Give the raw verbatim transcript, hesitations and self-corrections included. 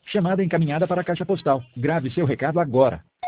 Chamada encaminhada para a caixa postal. Grave seu recado agora.